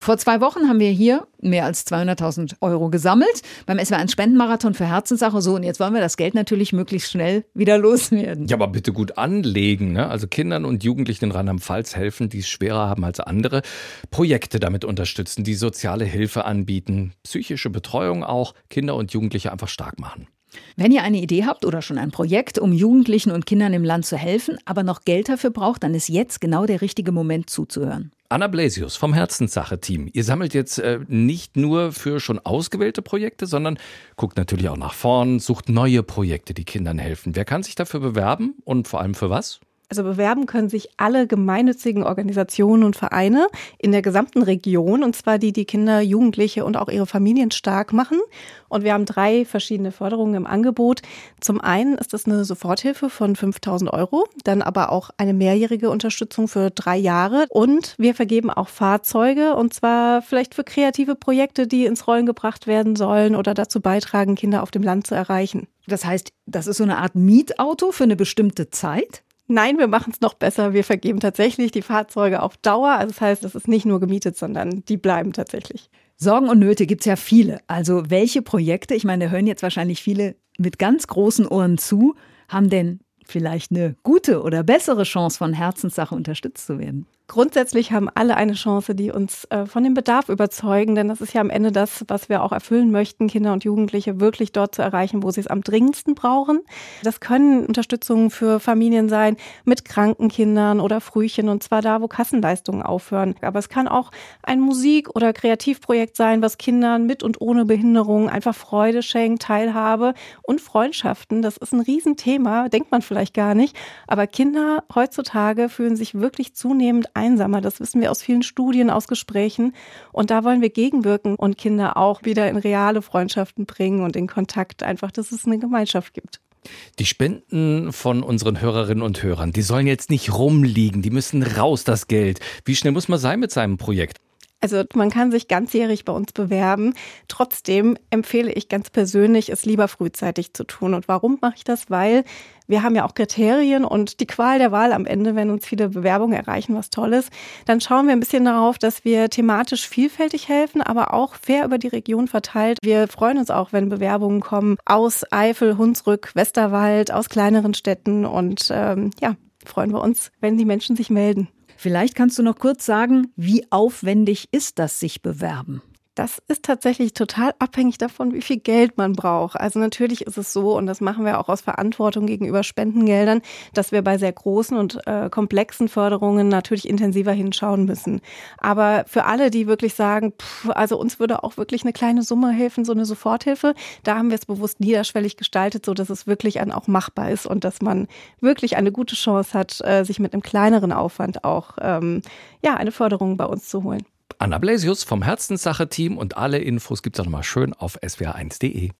Vor 2 Wochen haben wir hier mehr als 200.000 € gesammelt beim SWR1 Spendenmarathon für Herzenssache. So, und jetzt wollen wir das Geld natürlich möglichst schnell wieder loswerden. Ja, aber bitte gut anlegen, ne? Also Kindern und Jugendlichen in Rheinland-Pfalz helfen, die es schwerer haben als andere. Projekte damit unterstützen, die soziale Hilfe anbieten, psychische Betreuung auch, Kinder und Jugendliche einfach stark machen. Wenn ihr eine Idee habt oder schon ein Projekt, um Jugendlichen und Kindern im Land zu helfen, aber noch Geld dafür braucht, dann ist jetzt genau der richtige Moment zuzuhören. Anna Blasius vom Herzenssache-Team. Ihr sammelt jetzt nicht nur für schon ausgewählte Projekte, sondern guckt natürlich auch nach vorn, sucht neue Projekte, die Kindern helfen. Wer kann sich dafür bewerben und vor allem für was? Also bewerben können sich alle gemeinnützigen Organisationen und Vereine in der gesamten Region, und zwar die Kinder, Jugendliche und auch ihre Familien stark machen. Und wir haben 3 verschiedene Förderungen im Angebot. Zum einen ist das eine Soforthilfe von 5.000 €, dann aber auch eine mehrjährige Unterstützung für 3 Jahre. Und wir vergeben auch Fahrzeuge, und zwar vielleicht für kreative Projekte, die ins Rollen gebracht werden sollen oder dazu beitragen, Kinder auf dem Land zu erreichen. Das heißt, das ist so eine Art Mietauto für eine bestimmte Zeit? Nein, wir machen es noch besser. Wir vergeben tatsächlich die Fahrzeuge auf Dauer. Also das heißt, es ist nicht nur gemietet, sondern die bleiben tatsächlich. Sorgen und Nöte gibt's ja viele. Also welche Projekte, ich meine, da hören jetzt wahrscheinlich viele mit ganz großen Ohren zu, haben denn vielleicht eine gute oder bessere Chance, von Herzenssache unterstützt zu werden? Grundsätzlich haben alle eine Chance, die uns von dem Bedarf überzeugen, denn das ist ja am Ende das, was wir auch erfüllen möchten, Kinder und Jugendliche wirklich dort zu erreichen, wo sie es am dringendsten brauchen. Das können Unterstützungen für Familien sein mit kranken Kindern oder Frühchen, und zwar da, wo Kassenleistungen aufhören. Aber es kann auch ein Musik- oder Kreativprojekt sein, was Kindern mit und ohne Behinderung einfach Freude schenkt, Teilhabe und Freundschaften. Das ist ein Riesenthema, denkt man vielleicht gar nicht. Aber Kinder heutzutage fühlen sich wirklich zunehmend einsamer. Das wissen wir aus vielen Studien, aus Gesprächen. Und da wollen wir gegenwirken und Kinder auch wieder in reale Freundschaften bringen und in Kontakt, einfach, dass es eine Gemeinschaft gibt. Die Spenden von unseren Hörerinnen und Hörern, die sollen jetzt nicht rumliegen, die müssen raus, das Geld. Wie schnell muss man sein mit seinem Projekt? Also man kann sich ganzjährig bei uns bewerben. Trotzdem empfehle ich ganz persönlich, es lieber frühzeitig zu tun. Und warum mache ich das? Weil wir haben ja auch Kriterien und die Qual der Wahl am Ende, wenn uns viele Bewerbungen erreichen, was Tolles, dann schauen wir ein bisschen darauf, dass wir thematisch vielfältig helfen, aber auch fair über die Region verteilt. Wir freuen uns auch, wenn Bewerbungen kommen aus Eifel, Hunsrück, Westerwald, aus kleineren Städten, und freuen wir uns, wenn die Menschen sich melden. Vielleicht kannst du noch kurz sagen, wie aufwendig ist das, sich bewerben? Das ist tatsächlich total abhängig davon, wie viel Geld man braucht. Also natürlich ist es so, und das machen wir auch aus Verantwortung gegenüber Spendengeldern, dass wir bei sehr großen und komplexen Förderungen natürlich intensiver hinschauen müssen. Aber für alle, die wirklich sagen, also uns würde auch wirklich eine kleine Summe helfen, so eine Soforthilfe, da haben wir es bewusst niederschwellig gestaltet, so dass es wirklich auch machbar ist und dass man wirklich eine gute Chance hat, sich mit einem kleineren Aufwand auch eine Förderung bei uns zu holen. Anna Blasius vom Herzenssache-Team, und alle Infos gibt's auch nochmal schön auf swr1.de.